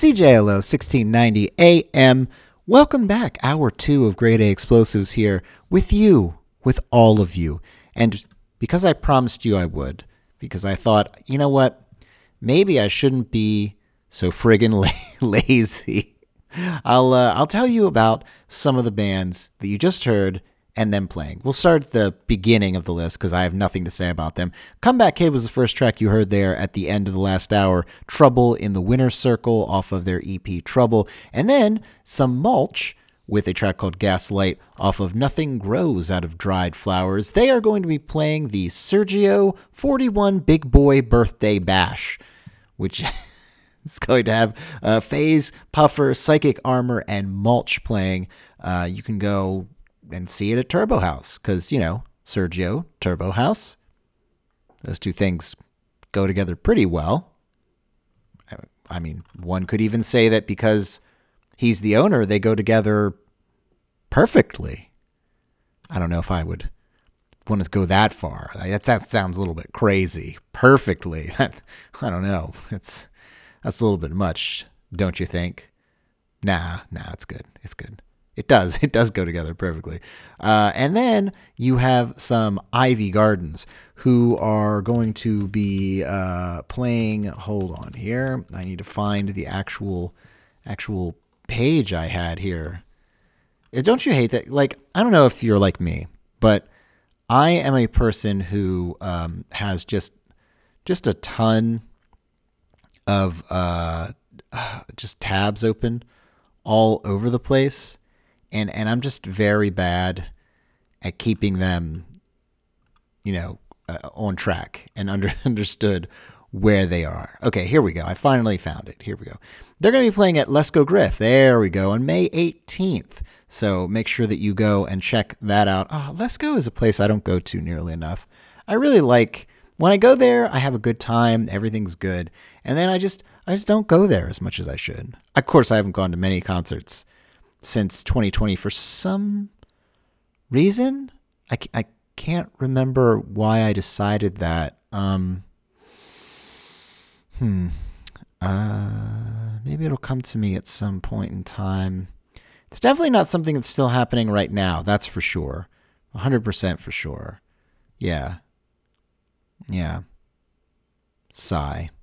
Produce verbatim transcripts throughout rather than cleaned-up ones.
C J L O sixteen ninety A M. Welcome back. Hour two of Grade A Explosives here with you, with all of you. And because I promised you I would, because I thought, you know what, maybe I shouldn't be so friggin' la- lazy. I'll uh, I'll tell you about some of the bands that you just heard and them playing. We'll start at the beginning of the list because I have nothing to say about them. Comeback Kid was the first track you heard there at the end of the last hour. Trouble in the Winner's Circle off of their E P Trouble. And then some Mulch with a track called Gaslight off of Nothing Grows Out of Dried Flowers. They are going to be playing the Sergio forty-one Big Boy Birthday Bash, which is going to have uh, FaZe, Puffer, Psychic Armor, and Mulch playing. Uh, you can go and see it at Turbo House because, you know, Sergio, Turbo House, those two things go together pretty well. I, I mean, one could even say that because he's the owner, they go together perfectly. I don't know if I would want to go that far. That, that sounds a little bit crazy. Perfectly. I don't know. It's that's a little bit much, don't you think? Nah, nah, it's good. It's good. It does. It does go together perfectly. Uh, and then you have some Ivy Gardens who are going to be uh, playing. Hold on here. I need to find the actual actual page I had here. Don't you hate that? Like, I don't know if you're like me, but I am a person who um, has just just a ton of uh, just tabs open all over the place. And and I'm just very bad at keeping them, you know, uh, on track and under, understood where they are. Okay, here we go. I finally found it. Here we go. They're going to be playing at Let's Go Griff. There we go, on May eighteenth. So make sure that you go and check that out. Oh, Let's Go is a place I don't go to nearly enough. I really like, when I go there, I have a good time. Everything's good. And then I just, I just don't go there as much as I should. Of course, I haven't gone to many concerts since twenty twenty for some reason. I, I can't remember why I decided that. Um, hmm. Uh, maybe it'll come to me at some point in time. It's definitely not something that's still happening right now. That's for sure. one hundred percent for sure. Yeah. Yeah. Sigh.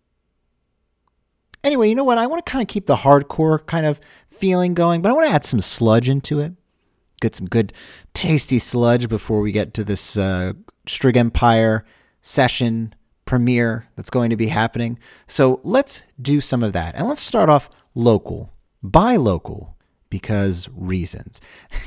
Anyway, you know what? I want to kind of keep the hardcore kind of feeling going, but I want to add some sludge into it. Get some good, tasty sludge before we get to this uh, Strig Empire session premiere that's going to be happening. So let's do some of that. And let's start off local. Buy local because reasons.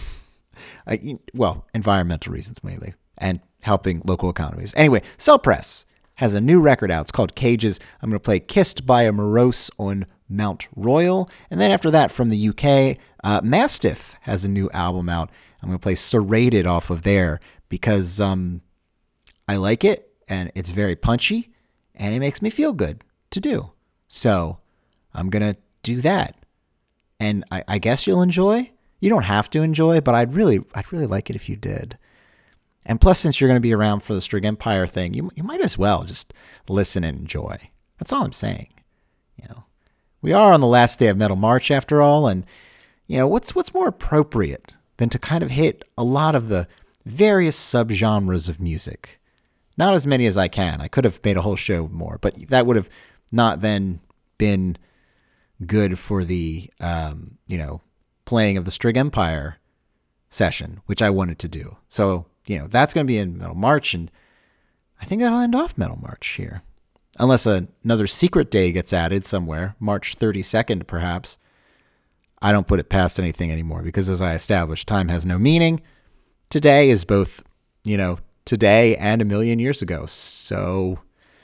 I, well, environmental reasons mainly, and helping local economies. Anyway, Cell Press has a new record out. It's called Cages. I'm going to play Kissed by a Morose on Mount Royal. And then after that, from the U K, uh, Mastiff has a new album out. I'm going to play Serrated off of there because um, I like it, and it's very punchy, and it makes me feel good to do. So I'm going to do that. And I, I guess you'll enjoy. You don't have to enjoy, but I'd really, I'd really like it if you did. And plus, since you're going to be around for the Strig Empire thing, you you might as well just listen and enjoy. That's all I'm saying. You know, we are on the last day of Metal March after all, and you know what's what's more appropriate than to kind of hit a lot of the various subgenres of music. Not as many as I can. I could have made a whole show more, but that would have not then been good for the um, you know playing of the Strig Empire session, which I wanted to do. So. You know, that's going to be in Metal March, and I think that'll end off Metal March here. Unless a, another secret day gets added somewhere, March thirty-second perhaps. I don't put it past anything anymore because, as I established, time has no meaning. Today is both, you know, today and a million years ago. So,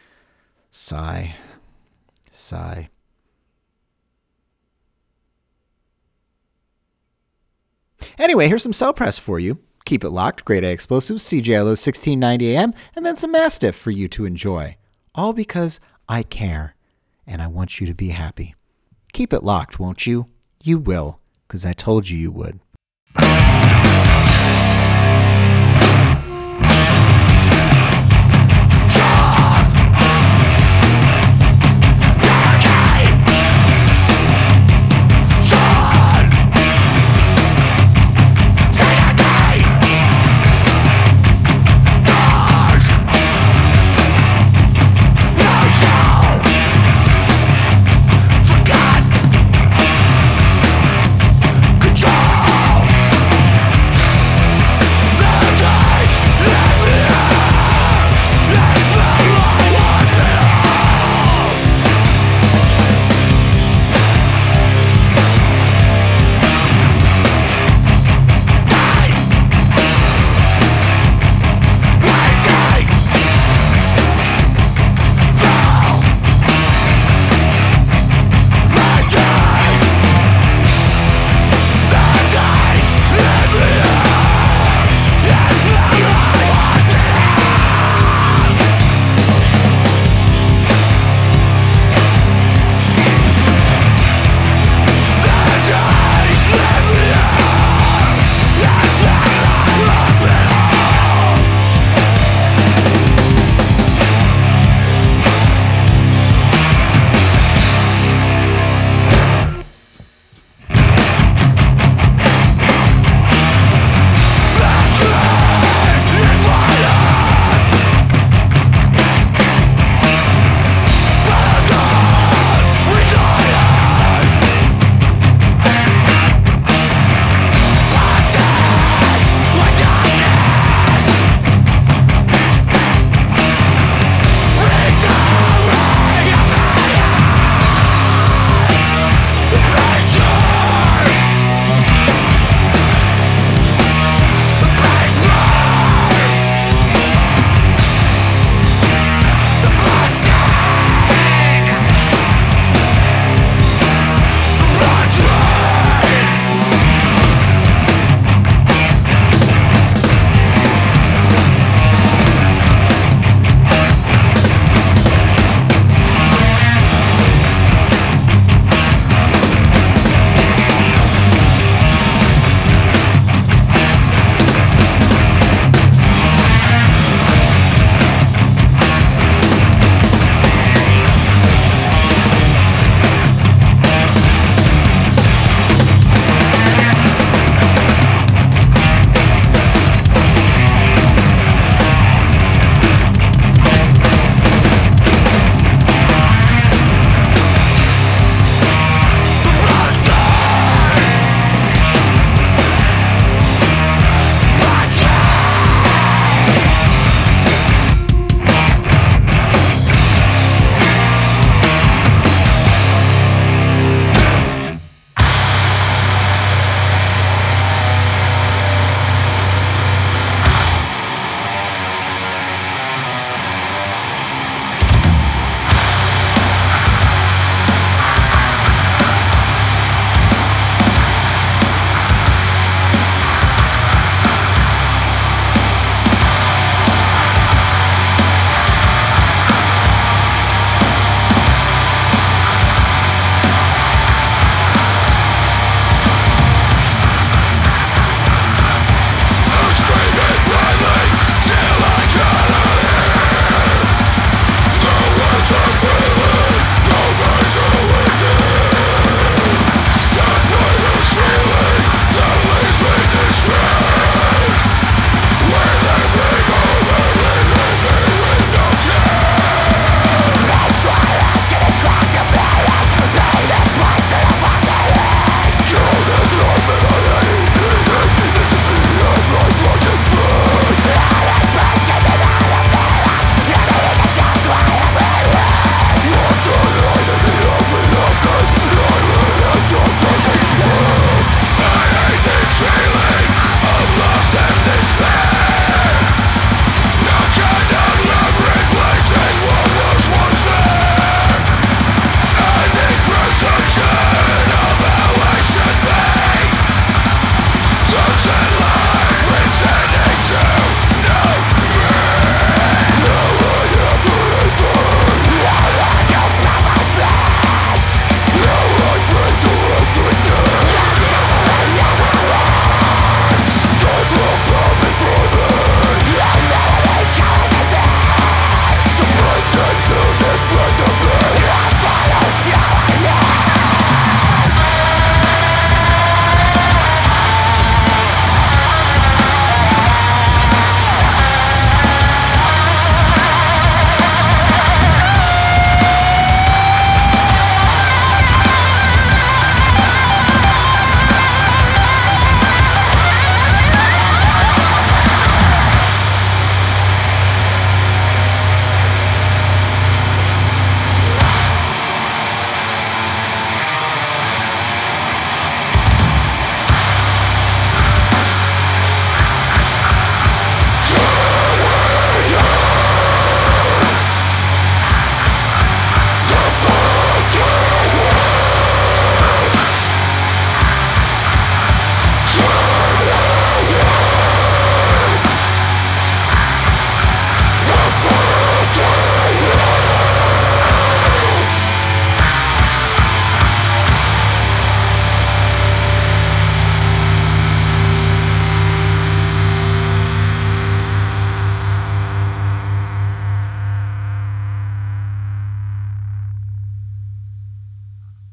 sigh, sigh. Anyway, here's some Cell Press for you. Keep it locked, Grade A Explosives, C J L O sixteen ninety A M, and then some Mastiff for you to enjoy. All because I care, and I want you to be happy. Keep it locked, won't you? You will, because I told you you would.